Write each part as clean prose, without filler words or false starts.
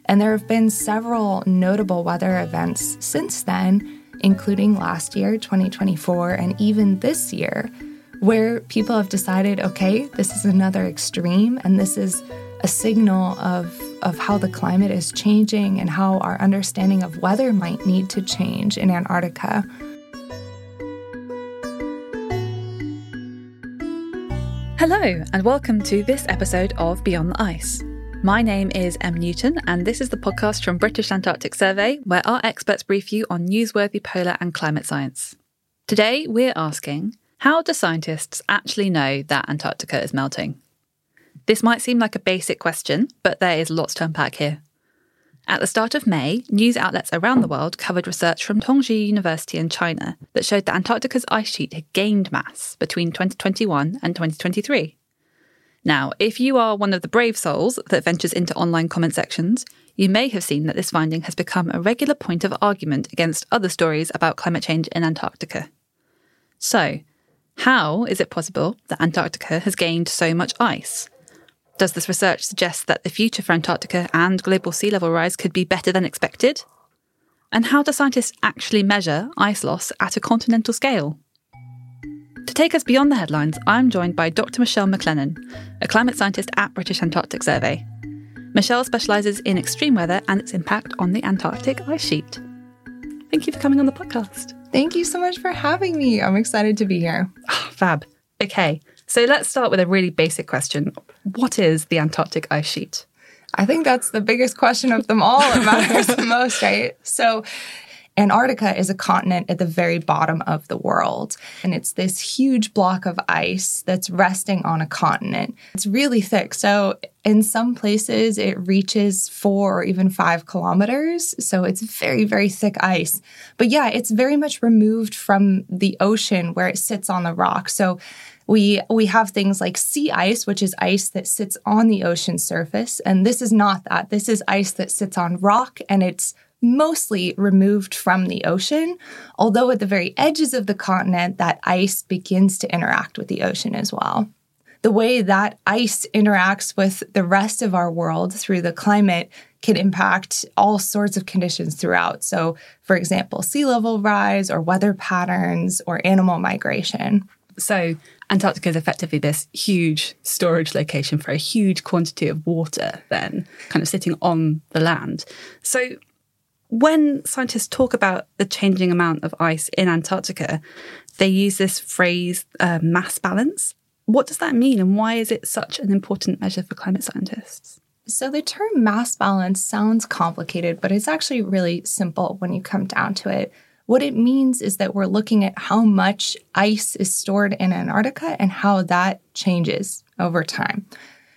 And there have been several notable weather events since then, including last year, 2024, and even this year, where people have decided, okay, this is another extreme, and this is a signal of how the climate is changing and how our understanding of weather might need to change in Antarctica. Hello, and welcome to this episode of Beyond the Ice. My name is Em Newton, and this is the podcast from British Antarctic Survey, where our experts brief you on newsworthy polar and climate science. Today, we're asking, how do scientists actually know that Antarctica is melting? This might seem like a basic question, but there is lots to unpack here. At the start of May, news outlets around the world covered research from Tongji University in China that showed that Antarctica's ice sheet had gained mass between 2021 and 2023. Now, if you are one of the brave souls that ventures into online comment sections, you may have seen that this finding has become a regular point of argument against other stories about climate change in Antarctica. So, how is it possible that Antarctica has gained so much ice? Does this research suggest that the future for Antarctica and global sea level rise could be better than expected? And how do scientists actually measure ice loss at a continental scale? To take us beyond the headlines, I'm joined by Dr. Michelle McLennan, a climate scientist at British Antarctic Survey. Michelle specialises in extreme weather and its impact on the Antarctic ice sheet. Thank you for coming on the podcast. Thank you so much for having me. I'm excited to be here. Oh, fab. Okay, so let's start with a really basic question. What is the Antarctic ice sheet? I think that's the biggest question of them all. It matters the most, right? So Antarctica is a continent at the very bottom of the world, and it's this huge block of ice that's resting on a continent. It's really thick, so in some places it reaches 4 or even 5 kilometers, so it's very, very thick ice. But yeah, it's very much removed from the ocean where it sits on the rock. So we have things like sea ice, which is ice that sits on the ocean surface, and this is not that. This is ice that sits on rock, and it's mostly removed from the ocean, although at the very edges of the continent, that ice begins to interact with the ocean as well. The way that ice interacts with the rest of our world through the climate can impact all sorts of conditions throughout. So, for example, sea level rise or weather patterns or animal migration. So Antarctica is effectively this huge storage location for a huge quantity of water then, kind of sitting on the land. So when scientists talk about the changing amount of ice in Antarctica, they use this phrase, mass balance. What does that mean, and why is it such an important measure for climate scientists? So the term mass balance sounds complicated, but it's actually really simple when you come down to it. What it means is that we're looking at how much ice is stored in Antarctica and how that changes over time.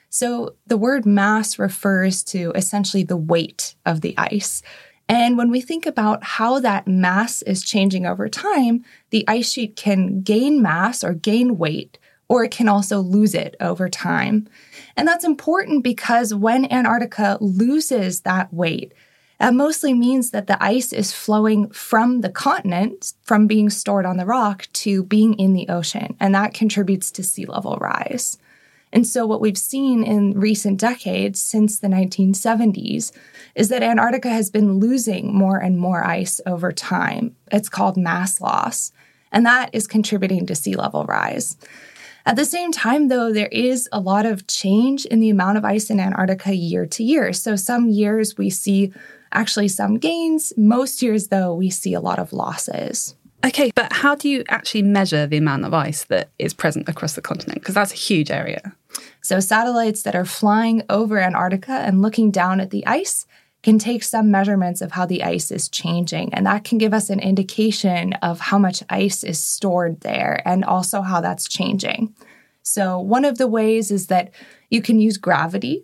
So the word mass refers to essentially the weight of the ice. And when we think about how that mass is changing over time, the ice sheet can gain mass or gain weight, or it can also lose it over time. And that's important because when Antarctica loses that weight, that mostly means that the ice is flowing from the continent, from being stored on the rock, to being in the ocean, and that contributes to sea level rise. And so what we've seen in recent decades, since the 1970s, is that Antarctica has been losing more and more ice over time. It's called mass loss, and that is contributing to sea level rise. At the same time, though, there is a lot of change in the amount of ice in Antarctica year to year. So some years we see actually some gains. Most years, though, we see a lot of losses. Okay, but how do you actually measure the amount of ice that is present across the continent? Because that's a huge area. So satellites that are flying over Antarctica and looking down at the ice can take some measurements of how the ice is changing. And that can give us an indication of how much ice is stored there and also how that's changing. So one of the ways is that you can use gravity.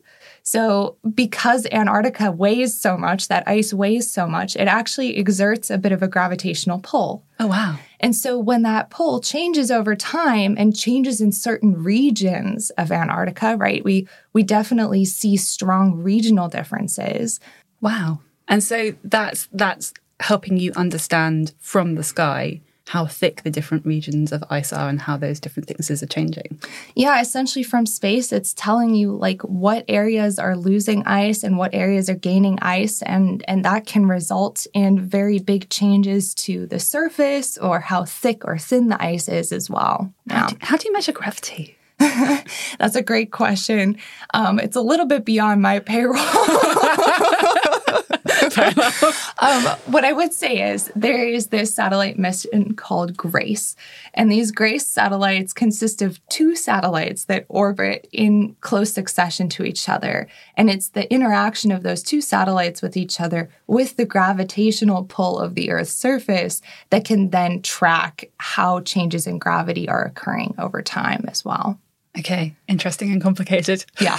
So because Antarctica weighs so much, that ice weighs so much, it actually exerts a bit of a gravitational pull. Oh, wow. And so when that pull changes over time and changes in certain regions of Antarctica, right, we definitely see strong regional differences. Wow. And so that's helping you understand from the sky how thick the different regions of ice are and how those different thicknesses are changing. Yeah, essentially from space, it's telling you like what areas are losing ice and what areas are gaining ice. And that can result in very big changes to the surface or how thick or thin the ice is as well. Yeah. How do you measure gravity? That's a great question. It's a little bit beyond my payroll. What I would say is there is this satellite mission called GRACE. And these GRACE satellites consist of 2 satellites that orbit in close succession to each other. And it's the interaction of those 2 satellites with each other with the gravitational pull of the Earth's surface that can then track how changes in gravity are occurring over time as well. Okay, interesting and complicated. Yeah.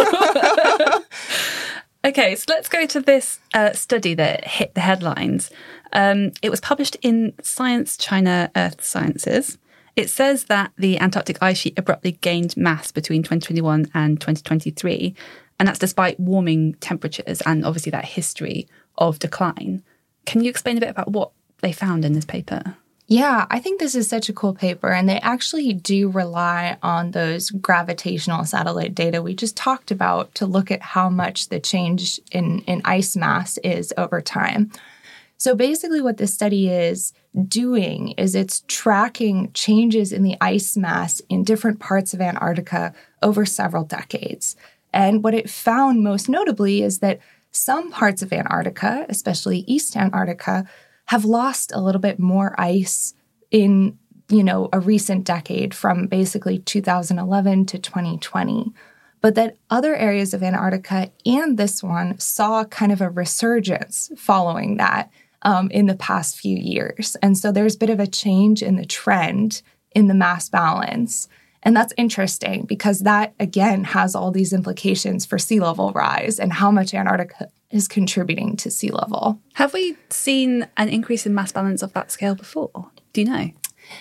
Okay, so let's go to this study that hit the headlines. It was published in Science China Earth Sciences. It says that the Antarctic ice sheet abruptly gained mass between 2021 and 2023, and that's despite warming temperatures and obviously that history of decline. Can you explain a bit about what they found in this paper? Yeah, I think this is such a cool paper, and they actually do rely on those gravitational satellite data we just talked about to look at how much the change in ice mass is over time. So basically what this study is doing is it's tracking changes in the ice mass in different parts of Antarctica over several decades. And what it found most notably is that some parts of Antarctica, especially East Antarctica, have lost a little bit more ice in, a recent decade from basically 2011 to 2020. But that other areas of Antarctica and this one saw kind of a resurgence following that in the past few years. And so there's a bit of a change in the trend in the mass balance. And that's interesting because that, again, has all these implications for sea level rise and how much Antarctica is contributing to sea level. Have we seen an increase in mass balance of that scale before? Do you know?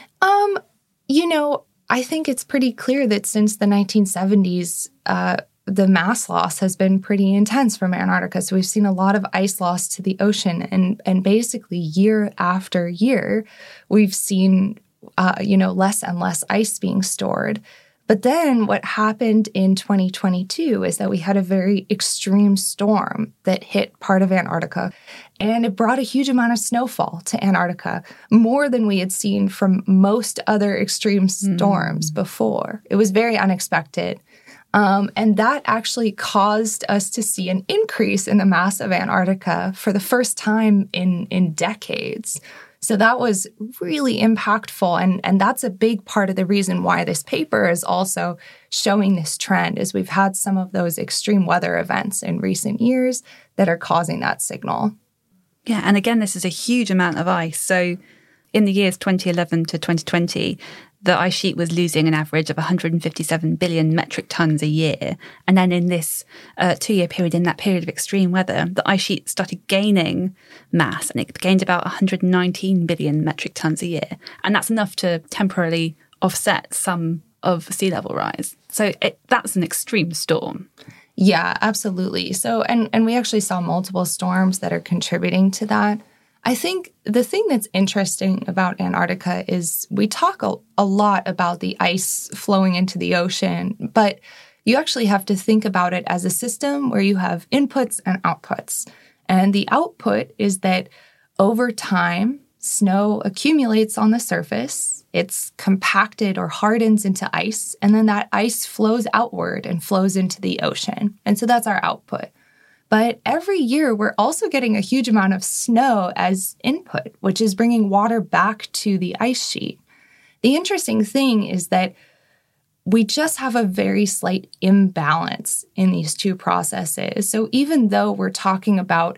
I think it's pretty clear that since the 1970s, the mass loss has been pretty intense from Antarctica. So we've seen a lot of ice loss to the ocean. And basically year after year, we've seen, less and less ice being stored. But then what happened in 2022 is that we had a very extreme storm that hit part of Antarctica, and it brought a huge amount of snowfall to Antarctica, more than we had seen from most other extreme storms before. It was very unexpected. And that actually caused us to see an increase in the mass of Antarctica for the first time in decades. So that was really impactful. And that's a big part of the reason why this paper is also showing this trend, is we've had some of those extreme weather events in recent years that are causing that signal. Yeah, and again, this is a huge amount of ice. So in the years 2011 to 2020, the ice sheet was losing an average of 157 billion metric tons a year. And then in this 2-year period, in that period of extreme weather, the ice sheet started gaining mass, and it gained about 119 billion metric tons a year. And that's enough to temporarily offset some of sea level rise. So that's an extreme storm. Yeah, absolutely. So, and we actually saw multiple storms that are contributing to that. I think the thing that's interesting about Antarctica is we talk a lot about the ice flowing into the ocean, but you actually have to think about it as a system where you have inputs and outputs. And the output is that over time, snow accumulates on the surface, it's compacted or hardens into ice, and then that ice flows outward and flows into the ocean. And so that's our output. But every year, we're also getting a huge amount of snow as input, which is bringing water back to the ice sheet. The interesting thing is that we just have a very slight imbalance in these two processes. So even though we're talking about,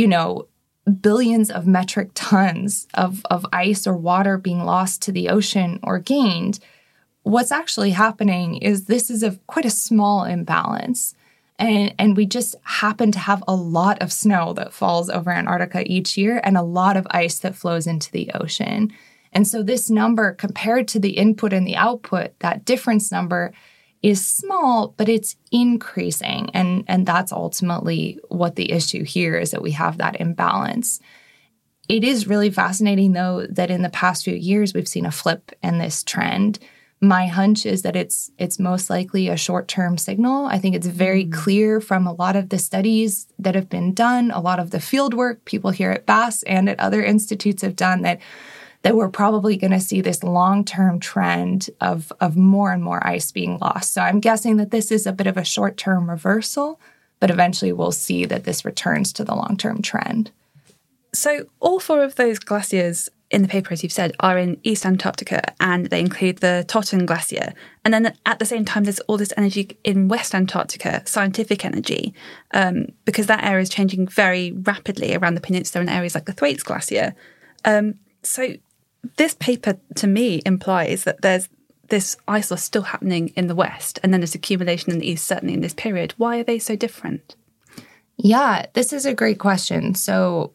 billions of metric tons of ice or water being lost to the ocean or gained, what's actually happening is this is quite a small imbalance. And we just happen to have a lot of snow that falls over Antarctica each year and a lot of ice that flows into the ocean. And so this number compared to the input and the output, that difference number is small, but it's increasing. And that's ultimately what the issue here is, that we have that imbalance. It is really fascinating, though, that in the past few years, we've seen a flip in this trend. My hunch is that it's most likely a short-term signal. I think it's very clear from a lot of the studies that have been done, a lot of the field work people here at BASS and at other institutes have done, that we're probably going to see this long-term trend of more and more ice being lost. So I'm guessing that this is a bit of a short-term reversal, but eventually we'll see that this returns to the long-term trend. So all 4 of those glaciers in the paper, as you've said, are in East Antarctica, and they include the Totten Glacier. And then at the same time, there's all this energy in West Antarctica, scientific energy, because that area is changing very rapidly around the peninsula in areas like the Thwaites Glacier. So this paper, to me, implies that there's this ice loss still happening in the West, and then this accumulation in the East, certainly in this period. Why are they so different? Yeah, this is a great question. So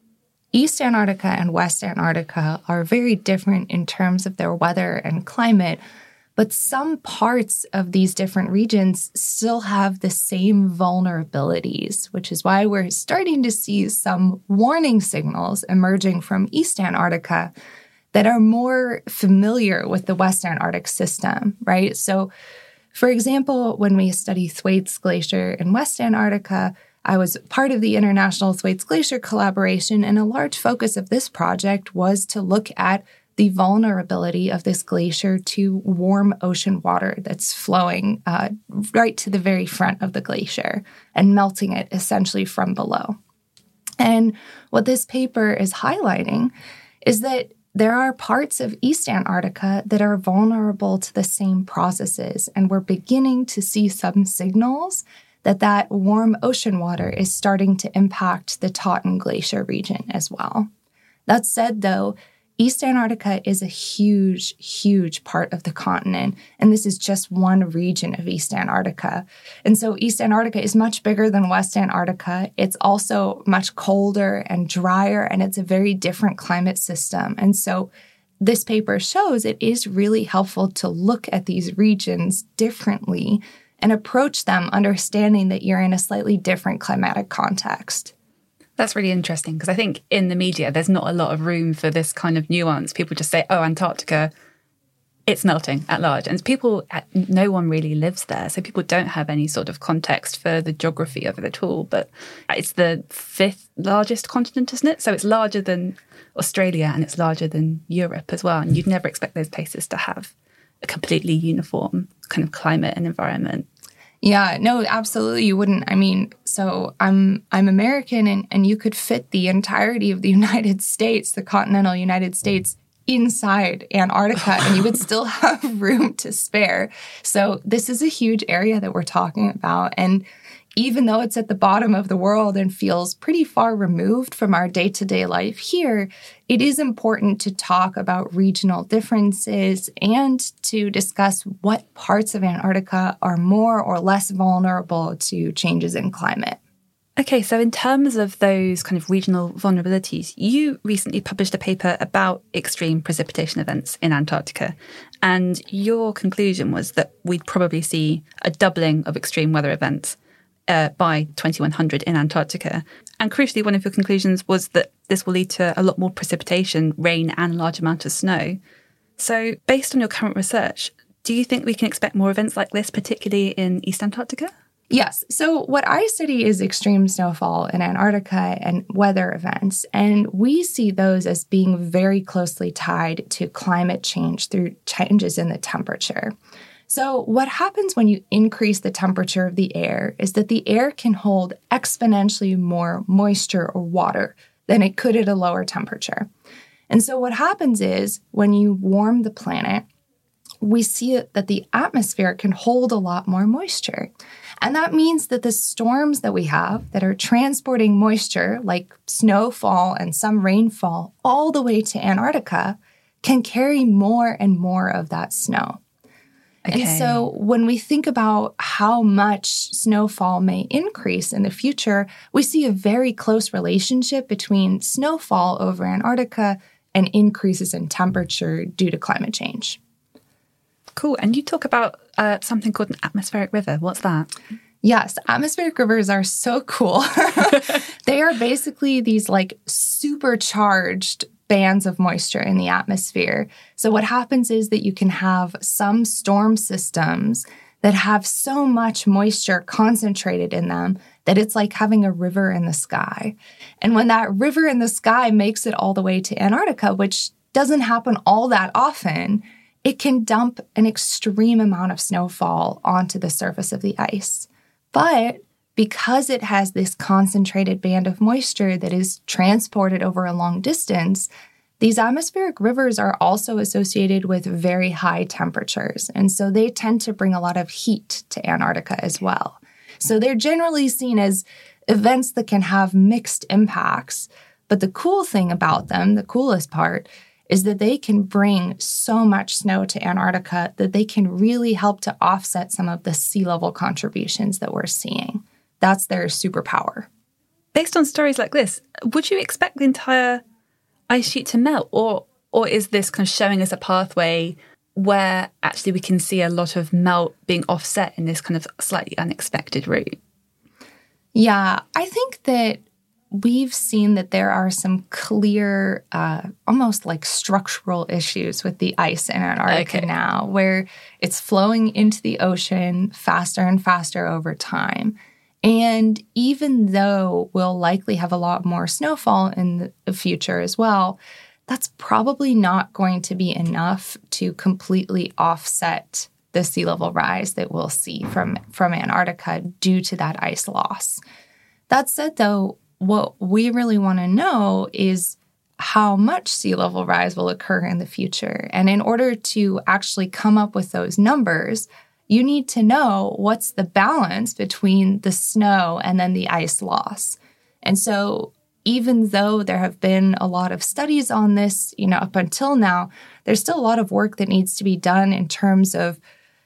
East Antarctica and West Antarctica are very different in terms of their weather and climate, but some parts of these different regions still have the same vulnerabilities, which is why we're starting to see some warning signals emerging from East Antarctica that are more familiar with the West Antarctic system, right? So, for example, when we study Thwaites Glacier in West Antarctica, I was part of the International Thwaites Glacier Collaboration, and a large focus of this project was to look at the vulnerability of this glacier to warm ocean water that's flowing right to the very front of the glacier and melting it essentially from below. And what this paper is highlighting is that there are parts of East Antarctica that are vulnerable to the same processes, and we're beginning to see some signals that warm ocean water is starting to impact the Totten Glacier region as well. That said, though, East Antarctica is a huge, huge part of the continent, and this is just one region of East Antarctica. And so East Antarctica is much bigger than West Antarctica. It's also much colder and drier, and it's a very different climate system. And so this paper shows it is really helpful to look at these regions differently and approach them understanding that you're in a slightly different climatic context. That's really interesting, because I think in the media, there's not a lot of room for this kind of nuance. People just say, oh, Antarctica, it's melting at large. And no one really lives there. So people don't have any sort of context for the geography of it at all. But it's the 5th largest continent, isn't it? So it's larger than Australia and it's larger than Europe as well. And you'd never expect those places to have a completely uniform kind of climate and environment. Yeah, no, absolutely you wouldn't. I mean, so I'm American, and you could fit the entirety of the United States, the continental United States, inside Antarctica, and you would still have room to spare. So this is a huge area that we're talking about. And even though it's at the bottom of the world and feels pretty far removed from our day-to-day life here, it is important to talk about regional differences and to discuss what parts of Antarctica are more or less vulnerable to changes in climate. Okay, so in terms of those kind of regional vulnerabilities, you recently published a paper about extreme precipitation events in Antarctica, and your conclusion was that we'd probably see a doubling of extreme weather events by 2100 in Antarctica. And crucially, one of your conclusions was that this will lead to a lot more precipitation, rain, and a large amount of snow. So based on your current research, do you think we can expect more events like this, particularly in East Antarctica? Yes. So what I study is extreme snowfall in Antarctica and weather events, and we see those as being very closely tied to climate change through changes in the temperature. So what happens when you increase the temperature of the air is that the air can hold exponentially more moisture or water than it could at a lower temperature. And so what happens is when you warm the planet, we see that the atmosphere can hold a lot more moisture. And that means that the storms that we have that are transporting moisture, like snowfall and some rainfall, all the way to Antarctica, can carry more and more of that snow. Okay. And so when we think about how much snowfall may increase in the future, we see a very close relationship between snowfall over Antarctica and increases in temperature due to climate change. Cool. And you talk about something called an atmospheric river. What's that? Yes, atmospheric rivers are so cool. They are basically these like supercharged bands of moisture in the atmosphere. So what happens is that you can have some storm systems that have so much moisture concentrated in them that it's like having a river in the sky. And when that river in the sky makes it all the way to Antarctica, which doesn't happen all that often, it can dump an extreme amount of snowfall onto the surface of the ice. But because it has this concentrated band of moisture that is transported over a long distance, these atmospheric rivers are also associated with very high temperatures. And so they tend to bring a lot of heat to Antarctica as well. So they're generally seen as events that can have mixed impacts. But the cool thing about them, the coolest part, is that they can bring so much snow to Antarctica that they can really help to offset some of the sea level contributions that we're seeing. That's their superpower. Based on stories like this, would you expect the entire ice sheet to melt? Or is this kind of showing us a pathway where actually we can see a lot of melt being offset in this kind of slightly unexpected route? Yeah, I think that we've seen that there are some clear, almost like structural issues with the ice in Antarctica now, where it's flowing into the ocean faster and faster over time. And even though we'll likely have a lot more snowfall in the future as well, that's probably not going to be enough to completely offset the sea level rise that we'll see from Antarctica due to that ice loss. That said, though, what we really want to know is how much sea level rise will occur in the future. And in order to actually come up with those numbers, you need to know what's the balance between the snow and then the ice loss. And so even though there have been a lot of studies on this, up until now, there's still a lot of work that needs to be done in terms of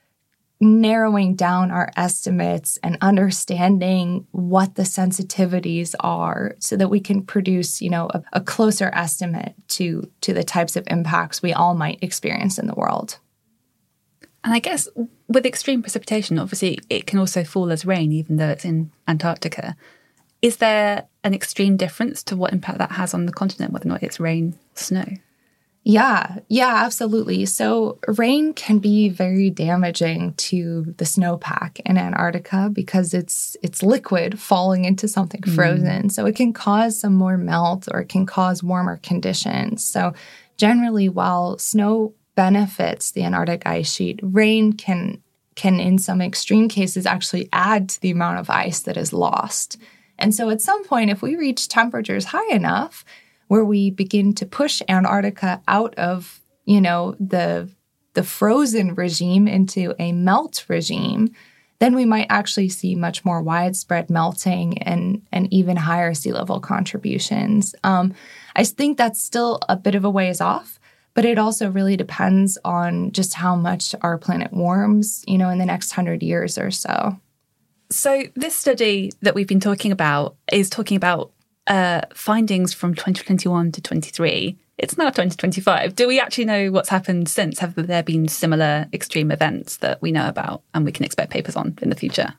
narrowing down our estimates and understanding what the sensitivities are so that we can produce, a closer estimate to the types of impacts we all might experience in the world. And I guess with extreme precipitation, obviously it can also fall as rain, even though it's in Antarctica. Is there an extreme difference to what impact that has on the continent, whether or not it's rain or snow? Yeah, absolutely. So rain can be very damaging to the snowpack in Antarctica because it's liquid falling into something frozen. So it can cause some more melt or it can cause warmer conditions. So generally, while snow benefits the Antarctic ice sheet, rain can in some extreme cases actually add to the amount of ice that is lost. And so at some point, if we reach temperatures high enough where we begin to push Antarctica out of, the frozen regime into a melt regime, then we might actually see much more widespread melting and even higher sea level contributions. I think that's still a bit of a ways off, but it also really depends on just how much our planet warms, in the next 100 years or so. So this study that we've been talking about is talking about findings from 2021 to 23. It's now 2025. Do we actually know what's happened since? Have there been similar extreme events that we know about and we can expect papers on in the future?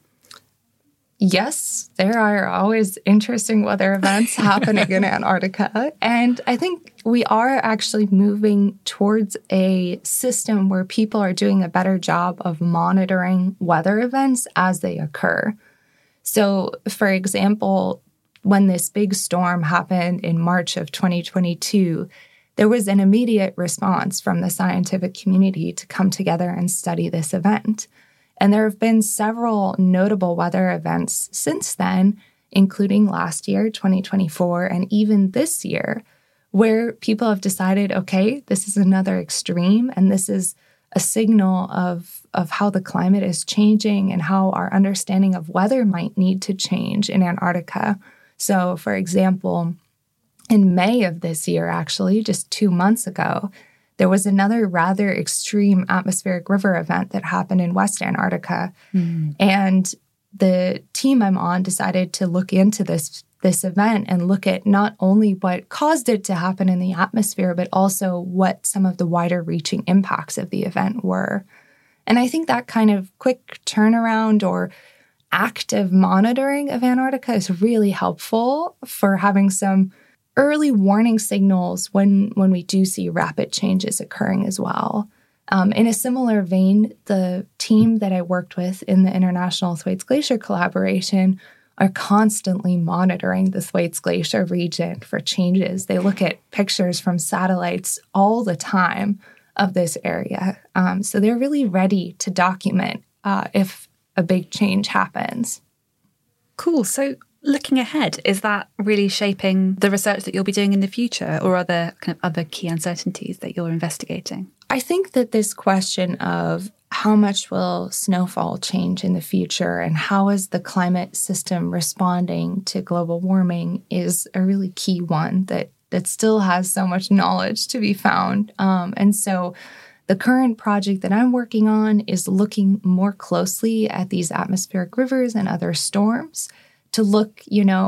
Yes, there are always interesting weather events happening in Antarctica. And I think we are actually moving towards a system where people are doing a better job of monitoring weather events as they occur. So, for example, when this big storm happened in March of 2022, there was an immediate response from the scientific community to come together and study this event. And there have been several notable weather events since then, including last year, 2024, and even this year, where people have decided, okay, this is another extreme, and this is a signal of how the climate is changing and how our understanding of weather might need to change in Antarctica. So, for example, in May of this year, actually, just 2 months ago, there was another rather extreme atmospheric river event that happened in West Antarctica. And the team I'm on decided to look into this event and look at not only what caused it to happen in the atmosphere, but also what some of the wider reaching impacts of the event were. And I think that kind of quick turnaround or active monitoring of Antarctica is really helpful for having some early warning signals when we do see rapid changes occurring as well. In a similar vein, the team that I worked with in the International Thwaites Glacier collaboration are constantly monitoring the Thwaites Glacier region for changes. They look at pictures from satellites all the time of this area. So they're really ready to document if a big change happens. Cool. So looking ahead, is that really shaping the research that you'll be doing in the future, or are there kind of other key uncertainties that you're investigating? I think that this question of how much will snowfall change in the future and how is the climate system responding to global warming is a really key one that still has so much knowledge to be found. And so the current project that I'm working on is looking more closely at these atmospheric rivers and other storms to look,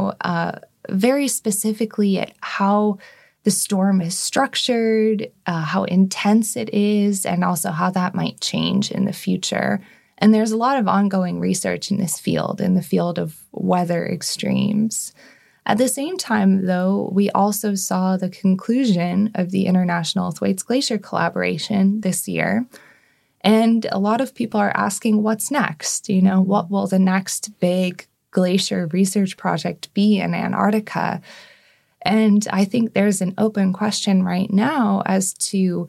very specifically at how the storm is structured, how intense it is, and also how that might change in the future. And there's a lot of ongoing research in this field, in the field of weather extremes. At the same time, though, we also saw the conclusion of the International Thwaites Glacier collaboration this year. And a lot of people are asking, what's next? What will the next big glacier research project be in Antarctica? And I think there's an open question right now as to,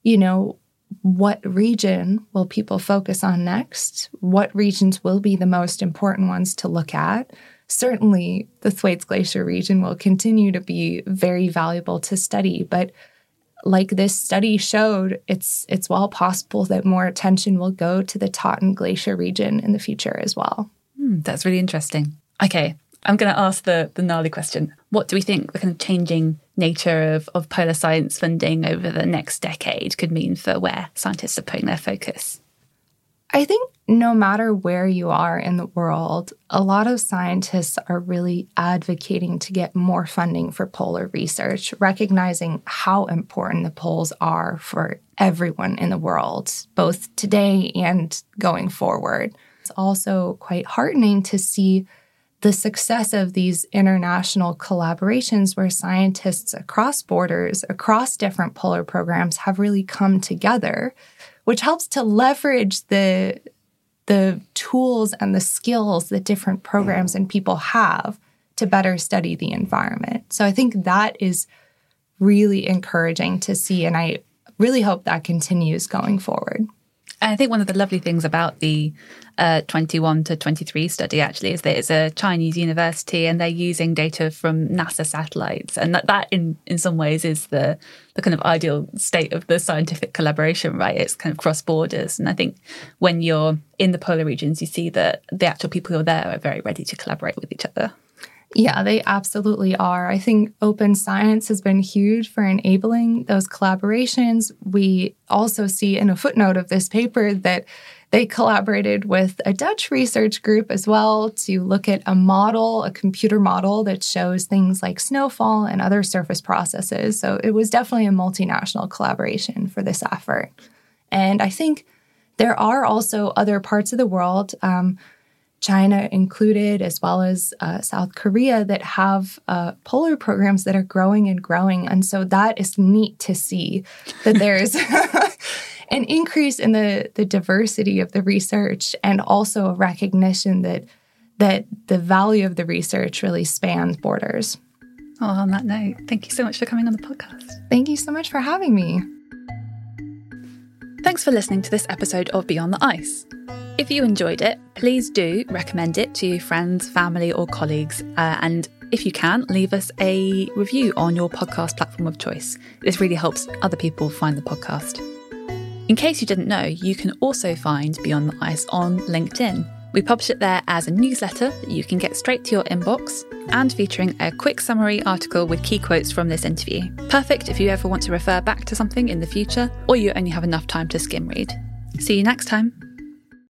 what region will people focus on next? What regions will be the most important ones to look at? Certainly, the Thwaites Glacier region will continue to be very valuable to study, but like this study showed, it's well possible that more attention will go to the Totten Glacier region in the future as well. That's really interesting. Okay, I'm going to ask the gnarly question. What do we think the kind of changing nature of polar science funding over the next decade could mean for where scientists are putting their focus? I think no matter where you are in the world, a lot of scientists are really advocating to get more funding for polar research, recognizing how important the poles are for everyone in the world, both today and going forward. It's also quite heartening to see the success of these international collaborations where scientists across borders, across different polar programs have really come together, which helps to leverage the tools and the skills that different programs and people have to better study the environment. So I think that is really encouraging to see, and I really hope that continues going forward. I think one of the lovely things about the 21 to 23 study actually is that it's a Chinese university and they're using data from NASA satellites. And that in some ways is the kind of ideal state of the scientific collaboration, right? It's kind of cross borders. And I think when you're in the polar regions, you see that the actual people who are there are very ready to collaborate with each other. Yeah, they absolutely are. I think open science has been huge for enabling those collaborations. We also see in a footnote of this paper that they collaborated with a Dutch research group as well to look at a model, a computer model that shows things like snowfall and other surface processes. So it was definitely a multinational collaboration for this effort. And I think there are also other parts of the world, China included, as well as South Korea, that have polar programs that are growing and growing. And so that is neat to see that there's an increase in the diversity of the research and also a recognition that the value of the research really spans borders. Oh, on that note, thank you so much for coming on the podcast. Thank you so much for having me. Thanks for listening to this episode of Beyond the Ice. If you enjoyed it, please do recommend it to friends, family or colleagues. And if you can, leave us a review on your podcast platform of choice. This really helps other people find the podcast. In case you didn't know, you can also find Beyond the Ice on LinkedIn. We publish it there as a newsletter that you can get straight to your inbox and featuring a quick summary article with key quotes from this interview. Perfect if you ever want to refer back to something in the future or you only have enough time to skim read. See you next time.